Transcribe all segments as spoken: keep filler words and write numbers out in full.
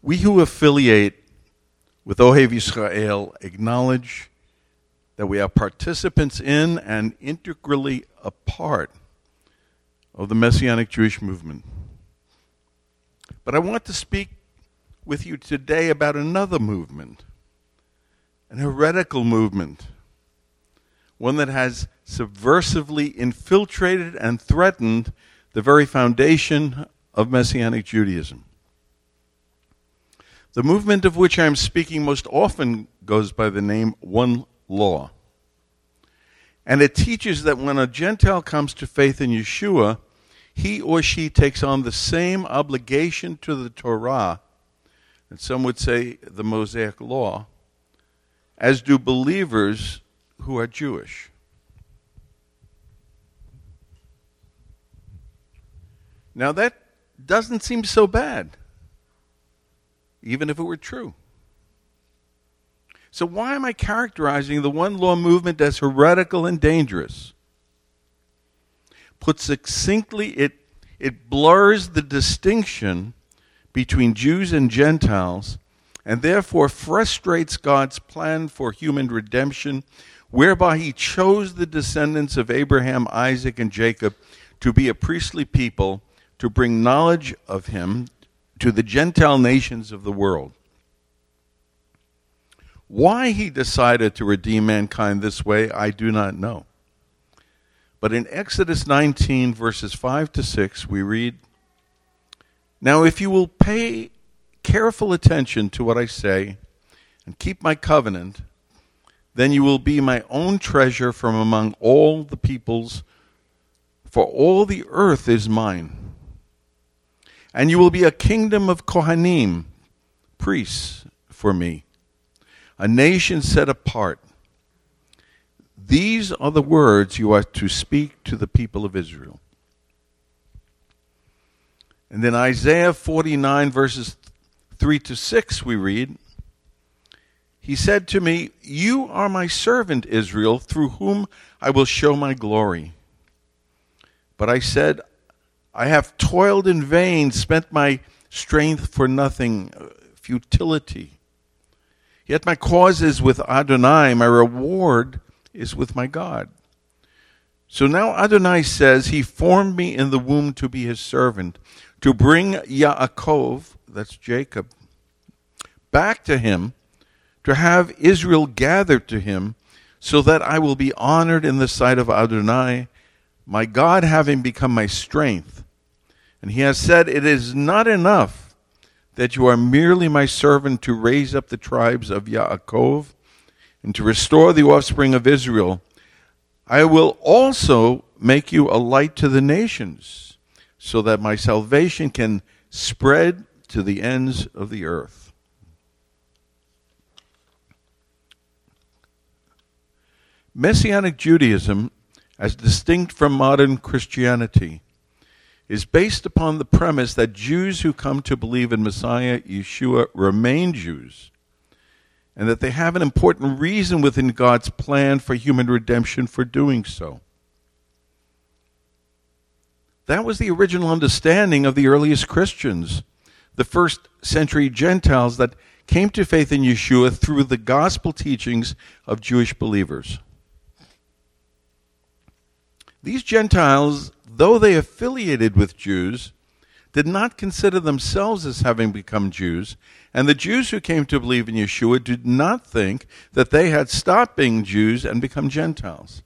We who affiliate with Ohev Yisrael acknowledge that we are participants in and integrally a part of the Messianic Jewish movement. But I want to speak with you today about another movement, an heretical movement, one that has subversively infiltrated and threatened the very foundation of Messianic Judaism. The movement of which I am speaking most often goes by the name One Law. And it teaches that when a Gentile comes to faith in Yeshua, he or she takes on the same obligation to the Torah, and some would say the Mosaic Law, as do believers who are Jewish. Now that doesn't seem so bad, even if it were true. So why am I characterizing the One Law movement as heretical and dangerous? Put succinctly, it, it blurs the distinction between Jews and Gentiles and therefore frustrates God's plan for human redemption, whereby he chose the descendants of Abraham, Isaac, and Jacob to be a priestly people to bring knowledge of him to the Gentile nations of the world. Why he decided to redeem mankind this way, I do not know. But in Exodus nineteen, verses five to six, we read, "Now if you will pay careful attention to what I say and keep my covenant, then you will be my own treasure from among all the peoples, for all the earth is mine. And you will be a kingdom of Kohanim, priests for me, a nation set apart. These are the words you are to speak to the people of Israel." And then Isaiah forty-nine, verses three to six, we read, "He said to me, you are my servant Israel, through whom I will show my glory. But I said, I have toiled in vain, spent my strength for nothing, futility. Yet my cause is with Adonai, my reward is with my God. So now Adonai says, he formed me in the womb to be his servant, to bring Yaakov," that's Jacob, "back to him, to have Israel gathered to him, so that I will be honored in the sight of Adonai, my God having become my strength. And he has said, it is not enough that you are merely my servant to raise up the tribes of Yaakov and to restore the offspring of Israel. I will also make you a light to the nations, so that my salvation can spread to the ends of the earth." Messianic Judaism, as distinct from modern Christianity, is based upon the premise that Jews who come to believe in Messiah Yeshua remain Jews, and that they have an important reason within God's plan for human redemption for doing so. That was the original understanding of the earliest Christians, the first century Gentiles that came to faith in Yeshua through the gospel teachings of Jewish believers. These Gentiles, though they affiliated with Jews, did not consider themselves as having become Jews, and the Jews who came to believe in Yeshua did not think that they had stopped being Jews and become Gentiles.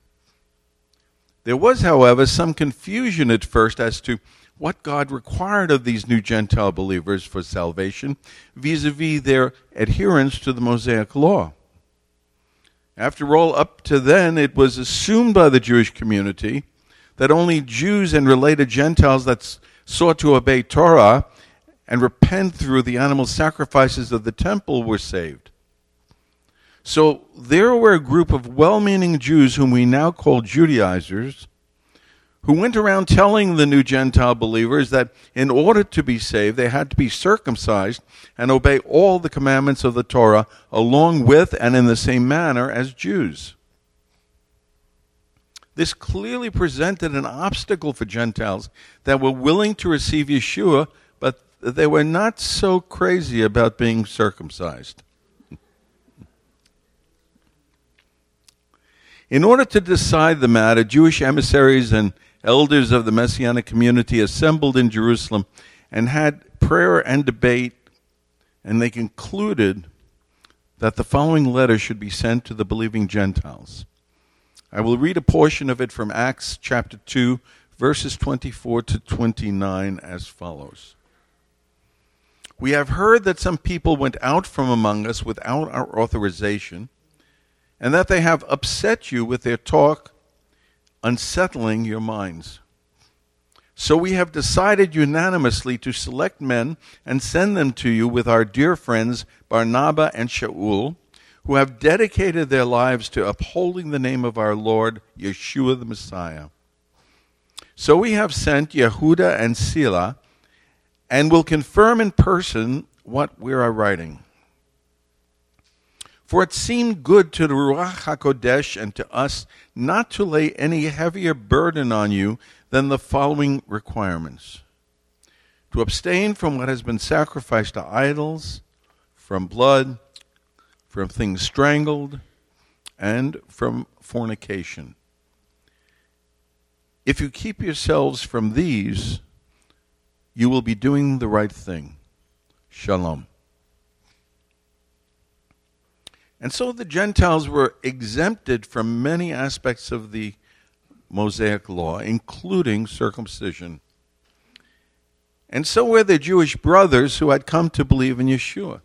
There was, however, some confusion at first as to what God required of these new Gentile believers for salvation vis-a-vis their adherence to the Mosaic Law. After all, up to then, it was assumed by the Jewish community that only Jews and related Gentiles that sought to obey Torah and repent through the animal sacrifices of the temple were saved. So there were a group of well-meaning Jews whom we now call Judaizers, who went around telling the new Gentile believers that in order to be saved, they had to be circumcised and obey all the commandments of the Torah along with and in the same manner as Jews. This clearly presented an obstacle for Gentiles that were willing to receive Yeshua, but they were not so crazy about being circumcised. In order to decide the matter, Jewish emissaries and elders of the Messianic community assembled in Jerusalem and had prayer and debate, and they concluded that the following letter should be sent to the believing Gentiles. I will read a portion of it from Acts chapter two, verses twenty-four to twenty-nine as follows. We have heard that some people went out from among us without our authorization, and that they have upset you with their talk, unsettling your minds. So we have decided unanimously to select men and send them to you with our dear friends Barnabas and Shaul, who have dedicated their lives to upholding the name of our Lord, Yeshua the Messiah. So we have sent Yehuda and Sila, and will confirm in person what we are writing. For it seemed good to the Ruach HaKodesh and to us not to lay any heavier burden on you than the following requirements: to abstain from what has been sacrificed to idols, from blood, from things strangled, and from fornication. If you keep yourselves from these, you will be doing the right thing. Shalom. And so the Gentiles were exempted from many aspects of the Mosaic law, including circumcision. And so were their Jewish brothers who had come to believe in Yeshua.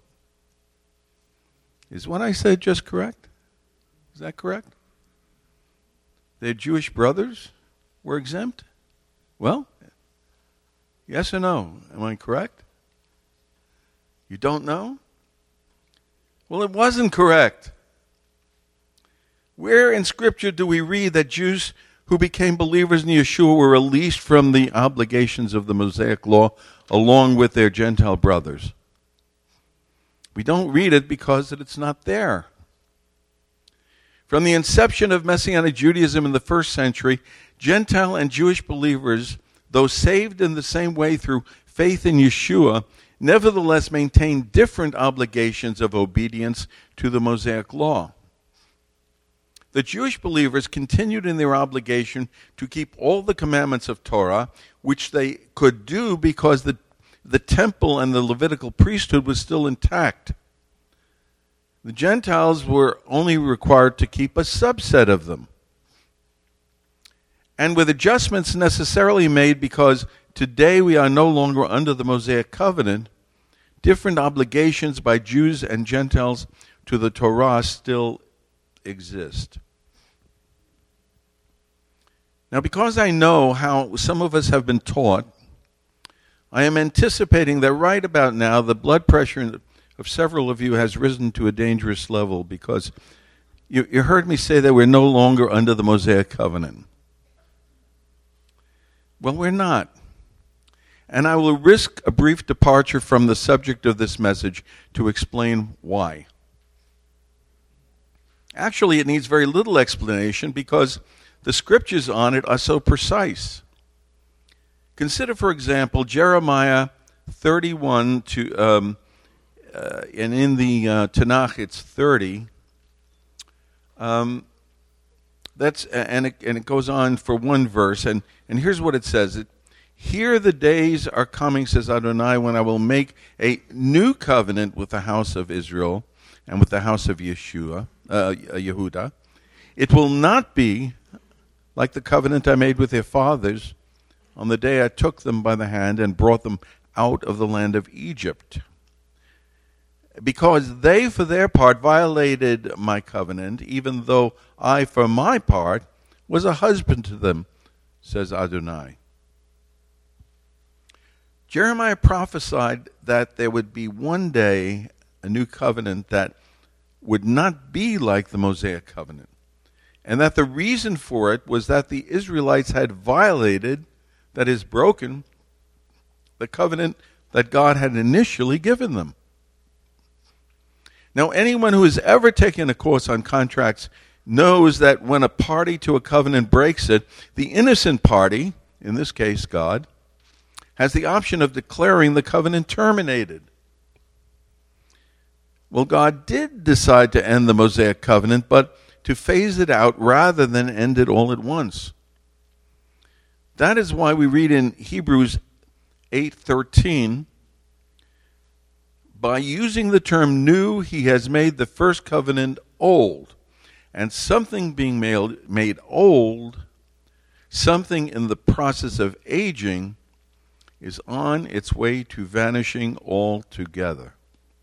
Is what I said just correct? Is that correct? Their Jewish brothers were exempt? Well, yes or no? Am I correct? You don't know? Well, it wasn't correct. Where in Scripture do we read that Jews who became believers in Yeshua were released from the obligations of the Mosaic law along with their Gentile brothers? We don't read it because it's not there. From the inception of Messianic Judaism in the first century, Gentile and Jewish believers, though saved in the same way through faith in Yeshua, nevertheless maintained different obligations of obedience to the Mosaic law. The Jewish believers continued in their obligation to keep all the commandments of Torah, which they could do because the, the temple and the Levitical priesthood was still intact. The Gentiles were only required to keep a subset of them. And with adjustments necessarily made because today we are no longer under the Mosaic covenant, different obligations by Jews and Gentiles to the Torah still exist. Now, because I know how some of us have been taught, I am anticipating that right about now the blood pressure of several of you has risen to a dangerous level because you, you heard me say that we're no longer under the Mosaic covenant. Well, we're not. And I will risk a brief departure from the subject of this message to explain why. Actually, it needs very little explanation because the scriptures on it are so precise. Consider, for example, Jeremiah thirty-one to, um, uh, and in the uh, Tanakh it's thirty. Um, that's and it, and it goes on for one verse, and, and here's what it says. It, Here the days are coming, says Adonai, when I will make a new covenant with the house of Israel and with the house of Yeshua, uh, Yehuda. It will not be like the covenant I made with their fathers on the day I took them by the hand and brought them out of the land of Egypt. Because they, for their part, violated my covenant, even though I, for my part, was a husband to them, says Adonai. Jeremiah prophesied that there would be one day a new covenant that would not be like the Mosaic covenant, and that the reason for it was that the Israelites had violated, that is, broken, the covenant that God had initially given them. Now, anyone who has ever taken a course on contracts knows that when a party to a covenant breaks it, the innocent party, in this case God, has the option of declaring the covenant terminated. Well, God did decide to end the Mosaic covenant, but to phase it out rather than end it all at once. That is why we read in Hebrews eight thirteen, by using the term new, he has made the first covenant old. And something being made, made old, something in the process of aging, is on its way to vanishing altogether.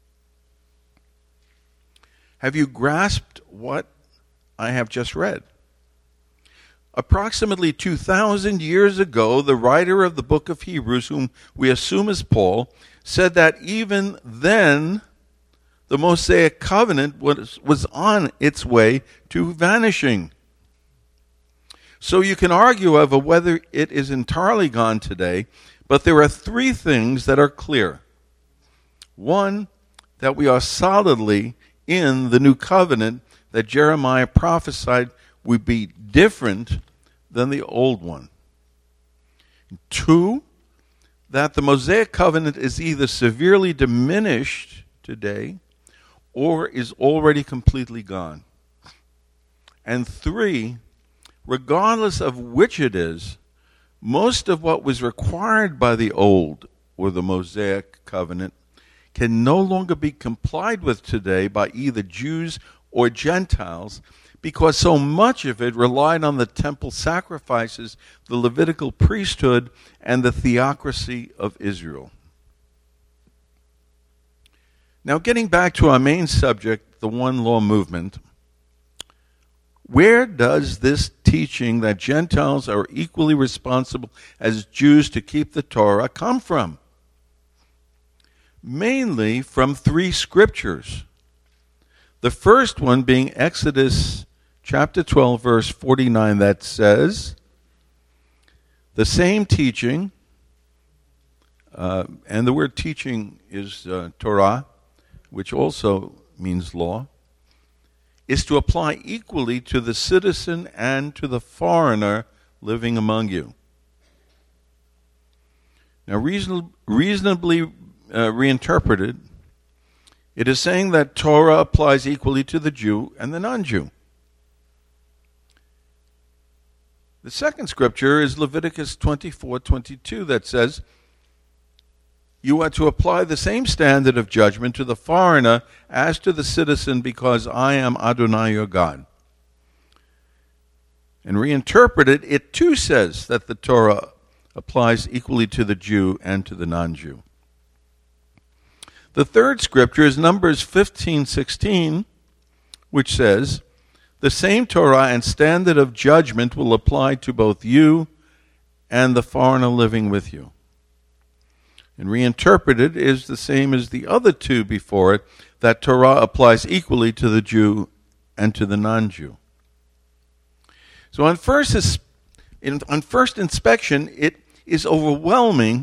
Have you grasped what I have just read? Approximately two thousand years ago, the writer of the book of Hebrews, whom we assume is Paul, said that even then the Mosaic covenant was, was on its way to vanishing. So you can argue over whether it is entirely gone today, but there are three things that are clear. One, that we are solidly in the new covenant that Jeremiah prophesied would be different than the old one. Two, that the Mosaic covenant is either severely diminished today or is already completely gone. And three, regardless of which it is, most of what was required by the old or the Mosaic covenant can no longer be complied with today by either Jews or Gentiles, because so much of it relied on the temple sacrifices, the Levitical priesthood, and the theocracy of Israel. Now, getting back to our main subject, the one law movement, where does this teaching that Gentiles are equally responsible as Jews to keep the Torah come from? Mainly from three scriptures. The first one being Exodus chapter twelve, verse forty-nine, that says, the same teaching, uh, and the word teaching is uh, Torah, which also means law, is to apply equally to the citizen and to the foreigner living among you. Now, reason, reasonably uh, reinterpreted, it is saying that Torah applies equally to the Jew and the non-Jew. The second scripture is Leviticus twenty-four twenty-two that says, you are to apply the same standard of judgment to the foreigner as to the citizen, because I am Adonai your God. And reinterpreted, it too says that the Torah applies equally to the Jew and to the non-Jew. The third scripture is Numbers fifteen sixteen, which says, the same Torah and standard of judgment will apply to both you and the foreigner living with you. And reinterpreted is the same as the other two before it, that Torah applies equally to the Jew and to the non-Jew. So on first, on first inspection, it is overwhelming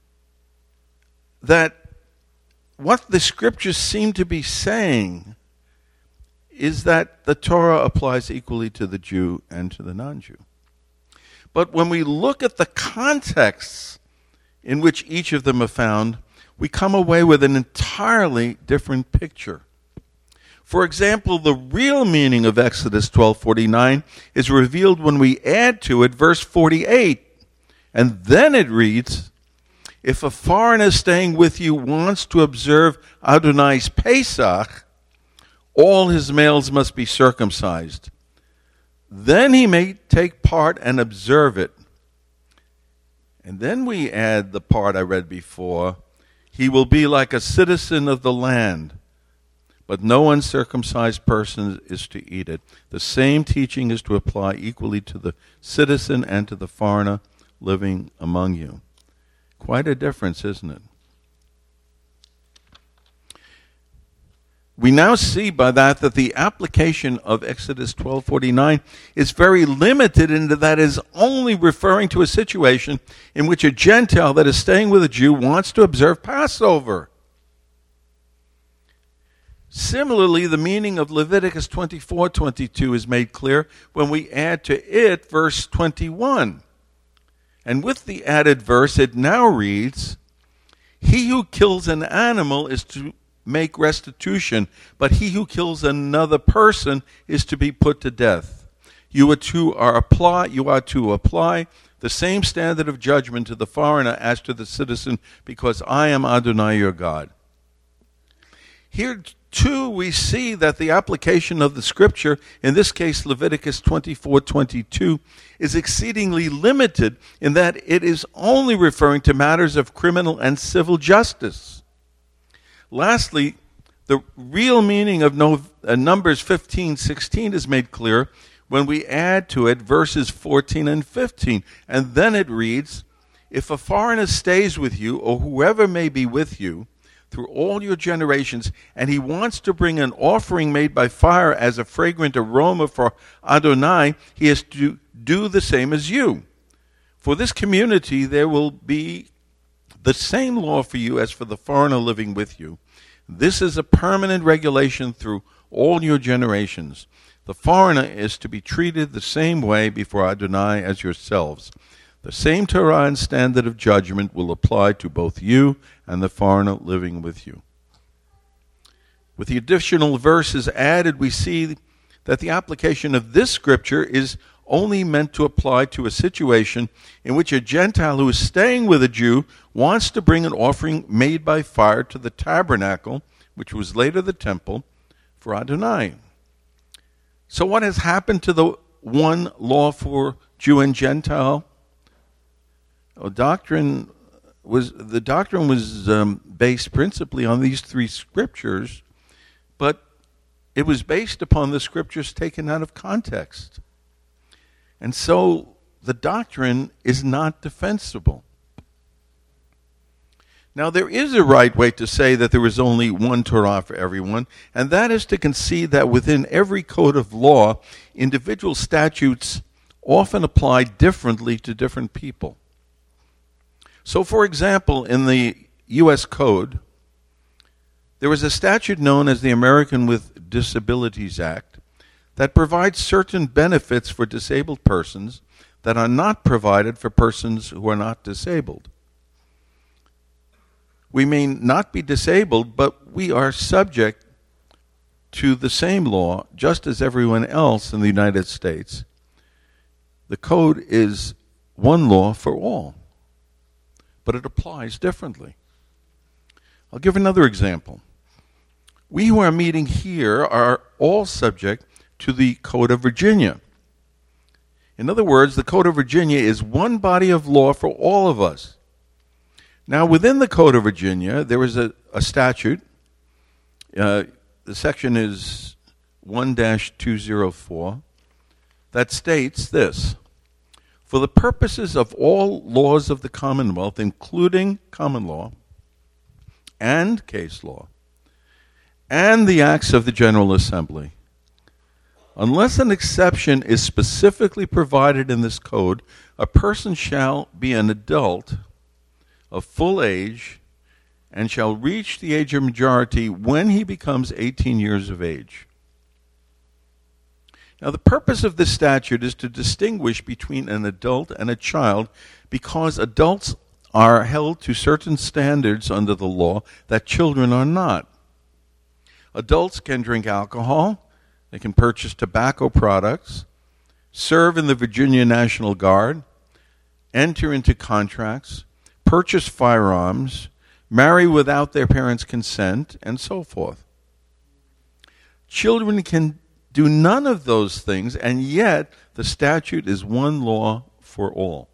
that what the scriptures seem to be saying is that the Torah applies equally to the Jew and to the non-Jew. But when we look at the contexts in which each of them are found, we come away with an entirely different picture. For example, the real meaning of Exodus twelve forty-nine is revealed when we add to it verse forty-eight. And then it reads, if a foreigner staying with you wants to observe Adonai's Pesach, all his males must be circumcised. Then he may take part and observe it. And then we add the part I read before, he will be like a citizen of the land, but no uncircumcised person is to eat it. The same teaching is to apply equally to the citizen and to the foreigner living among you. Quite a difference, isn't it? We now see by that that the application of Exodus twelve forty-nine is very limited, in that it is only referring to a situation in which a Gentile that is staying with a Jew wants to observe Passover. Similarly, the meaning of Leviticus twenty-four twenty-two is made clear when we add to it verse twenty-one. And with the added verse, it now reads, he who kills an animal is to make restitution, but he who kills another person is to be put to death. You are to are apply you are to apply the same standard of judgment to the foreigner as to the citizen, because I am Adonai your God. Here too we see that the application of the scripture, in this case Leviticus twenty-four twenty-two, is exceedingly limited in that it is only referring to matters of criminal and civil justice. Lastly, the real meaning of no, uh, Numbers fifteen sixteen is made clear when we add to it verses fourteen and fifteen. And then it reads, if a foreigner stays with you, or whoever may be with you, through all your generations, and he wants to bring an offering made by fire as a fragrant aroma for Adonai, he has to do the same as you. For this community there will be the same law for you as for the foreigner living with you. This is a permanent regulation through all your generations. The foreigner is to be treated the same way before Adonai as yourselves. The same Torah and standard of judgment will apply to both you and the foreigner living with you. With the additional verses added, we see that the application of this scripture is only meant to apply to a situation in which a Gentile who is staying with a Jew wants to bring an offering made by fire to the tabernacle, which was later the temple, for Adonai. So what has happened to the one law for Jew and Gentile? Well, doctrine was the doctrine was um, based principally on these three scriptures, but it was based upon the scriptures taken out of context. And so the doctrine is not defensible. Now, there is a right way to say that there is only one Torah for everyone, and that is to concede that within every code of law, individual statutes often apply differently to different people. So, for example, in the U S Code, there is a statute known as the American with Disabilities Act that provides certain benefits for disabled persons that are not provided for persons who are not disabled. We may not be disabled, but we are subject to the same law just as everyone else in the United States. The code is one law for all, but it applies differently. I'll give another example. We who are meeting here are all subject to the Code of Virginia. In other words, the Code of Virginia is one body of law for all of us. Now, within the Code of Virginia, there is a, a statute. Uh, the section is one dash two oh four that states this: for the purposes of all laws of the Commonwealth, including common law and case law, and the acts of the General Assembly, unless an exception is specifically provided in this code, a person shall be an adult of full age and shall reach the age of majority when he becomes eighteen years of age. Now, the purpose of this statute is to distinguish between an adult and a child, because adults are held to certain standards under the law that children are not. Adults can drink alcohol, they can purchase tobacco products, serve in the Virginia National Guard, enter into contracts, purchase firearms, marry without their parents' consent, and so forth. Children can do none of those things, and yet the statute is one law for all.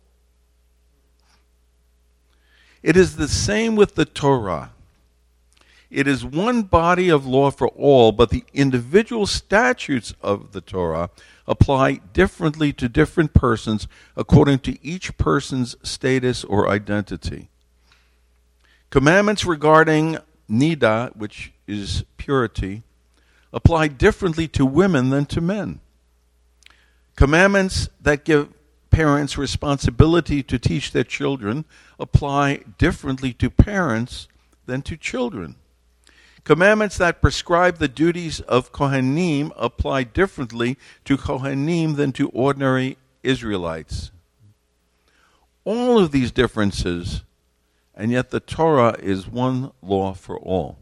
It is the same with the Torah. It is one body of law for all, but the individual statutes of the Torah apply differently to different persons according to each person's status or identity. Commandments regarding nida, which is purity, apply differently to women than to men. Commandments that give parents responsibility to teach their children apply differently to parents than to children. Commandments that prescribe the duties of Kohanim apply differently to Kohanim than to ordinary Israelites. all of these differences, and yet the Torah is one law for all.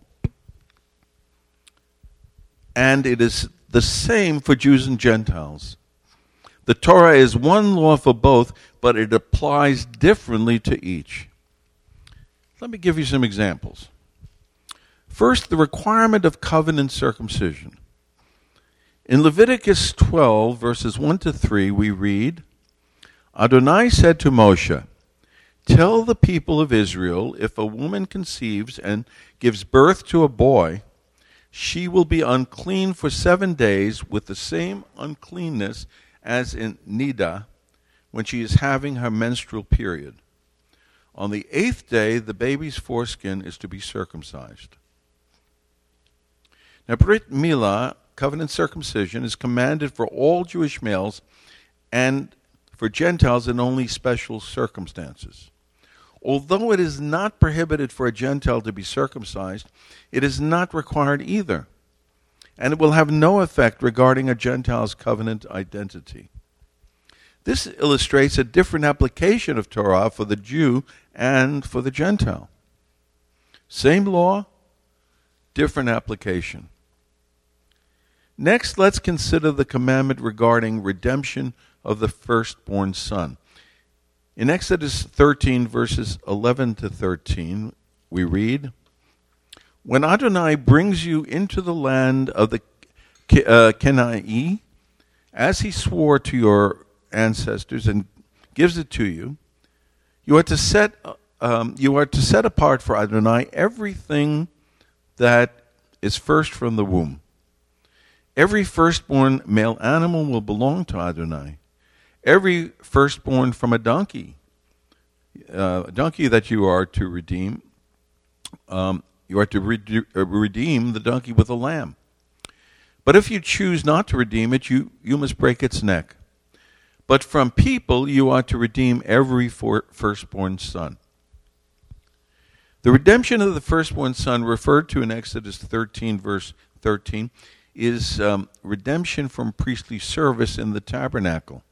And it is the same for Jews and Gentiles. The Torah is one law for both, but it applies differently to each. Let me give you some examples. First, the requirement of covenant circumcision. In Leviticus twelve, verses one to three, we read, Adonai said to Moshe, "Tell the people of Israel, if a woman conceives and gives birth to a boy, she will be unclean for seven days with the same uncleanness as in Nida, when she is having her menstrual period. On the eighth day, the baby's foreskin is to be circumcised." Now, Brit Milah, covenant circumcision, is commanded for all Jewish males and for Gentiles in only special circumstances. Although it is not prohibited for a Gentile to be circumcised, it is not required either, and it will have no effect regarding a Gentile's covenant identity. This illustrates a different application of Torah for the Jew and for the Gentile. Same law, different application. Next, let's consider the commandment regarding redemption of the firstborn son. In Exodus thirteen, verses eleven to thirteen, we read, "When Adonai brings you into the land of the uh, Kenai, as he swore to your ancestors and gives it to you, you are to set um, you are to set apart for Adonai everything that is first from the womb. Every firstborn male animal will belong to Adonai. Every firstborn from a donkey, uh, a donkey that you are to redeem, um, you are to re- uh, redeem the donkey with a lamb. But if you choose not to redeem it, you, you must break its neck. But from people you are to redeem every for- firstborn son." The redemption of the firstborn son referred to in Exodus thirteen, verse thirteen, is um, redemption from priestly service in the tabernacle.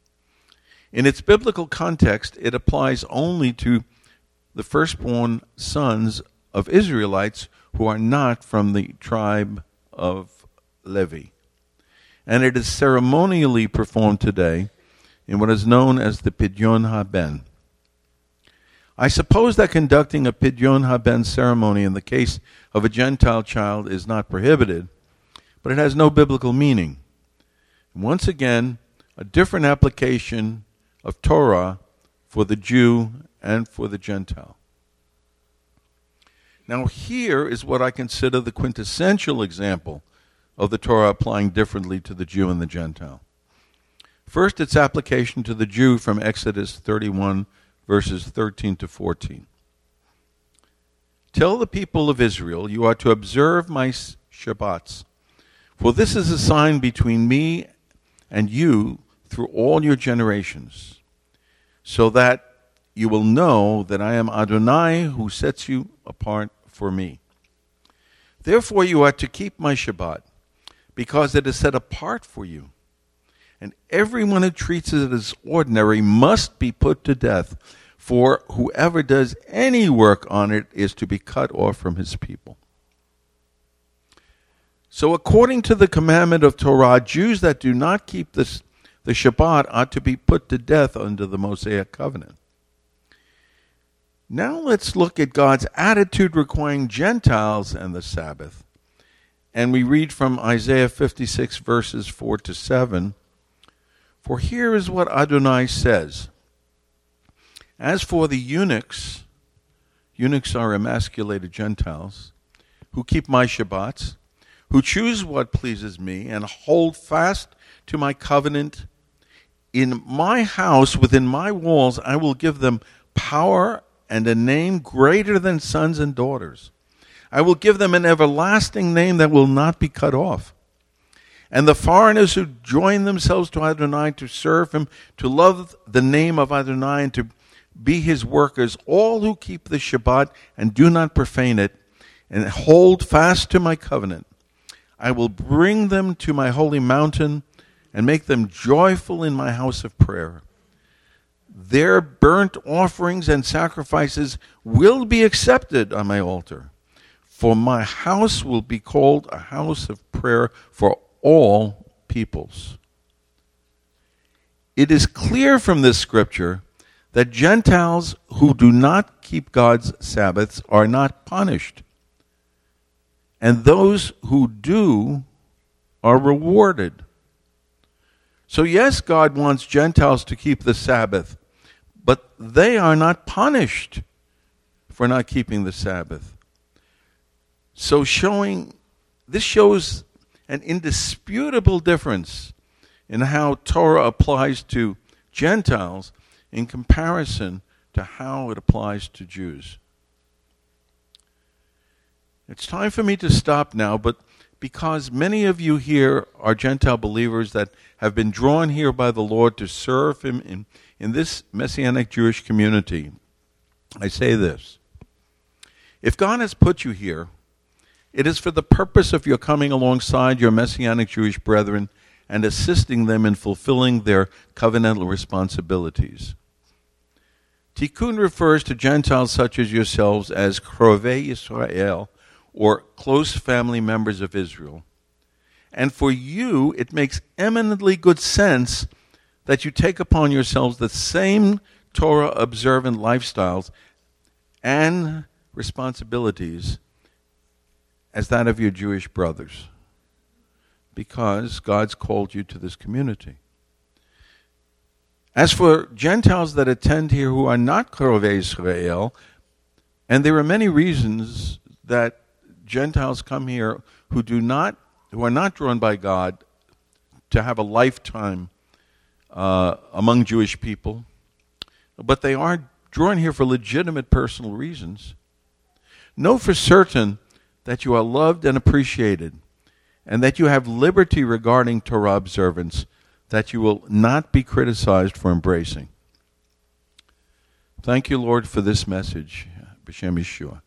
In its biblical context, it applies only to the firstborn sons of Israelites who are not from the tribe of Levi. And it is ceremonially performed today in what is known as the Pidyon HaBen. I suppose that conducting a Pidyon HaBen ceremony in the case of a Gentile child is not prohibited, but it has no biblical meaning. Once again, a different application of Torah for the Jew and for the Gentile. Now here is what I consider the quintessential example of the Torah applying differently to the Jew and the Gentile. First, its application to the Jew from Exodus thirty-one, verses thirteen to fourteen. "Tell the people of Israel, you are to observe my Shabbats, for this is a sign between me and you through all your generations, so that you will know that I am Adonai who sets you apart for me. Therefore you are to keep my Shabbat, because it is set apart for you. And everyone who treats it as ordinary must be put to death, for whoever does any work on it is to be cut off from his people." So according to the commandment of Torah, Jews that do not keep this, the Shabbat are to be put to death under the Mosaic covenant. Now let's look at God's attitude requiring Gentiles and the Sabbath. And we read from Isaiah fifty-six, verses four to seven. "For here is what Adonai says. As for the eunuchs," eunuchs are emasculated Gentiles, "who keep my Shabbats, who choose what pleases me, and hold fast to my covenant, in my house, within my walls, I will give them power and a name greater than sons and daughters. I will give them an everlasting name that will not be cut off. And the foreigners who join themselves to Adonai to serve him, to love the name of Adonai and to be his workers, all who keep the Shabbat and do not profane it, and hold fast to my covenant, I will bring them to my holy mountain and make them joyful in my house of prayer. their burnt offerings and sacrifices will be accepted on my altar. For my house will be called a house of prayer for all peoples. It is clear from this scripture that Gentiles who do not keep God's Sabbaths are not punished, and those who do are rewarded. So yes, God wants Gentiles to keep the Sabbath, but they are not punished for not keeping the Sabbath. So showing this shows an indisputable difference in how Torah applies to Gentiles in comparison to how it applies to Jews. It's time for me to stop now, but because many of you here are Gentile believers that have been drawn here by the Lord to serve Him in, in this Messianic Jewish community, I say this. If God has put you here, it is for the purpose of your coming alongside your Messianic Jewish brethren and assisting them in fulfilling their covenantal responsibilities. Tikkun refers to Gentiles such as yourselves as Krovei Yisrael, or close family members of Israel. And for you, it makes eminently good sense that you take upon yourselves the same Torah-observant lifestyles and responsibilities as that of your Jewish brothers, because God's called you to this community. As for Gentiles that attend here who are not Krovei Israel, and there are many reasons that Gentiles come here who do not, who are not drawn by God to have a lifetime uh, among Jewish people, but they are drawn here for legitimate personal reasons. Know for certain that you are loved and appreciated, and that you have liberty regarding Torah observance that you will not be criticized for embracing. Thank you, Lord, for this message. B'Shem Yeshua.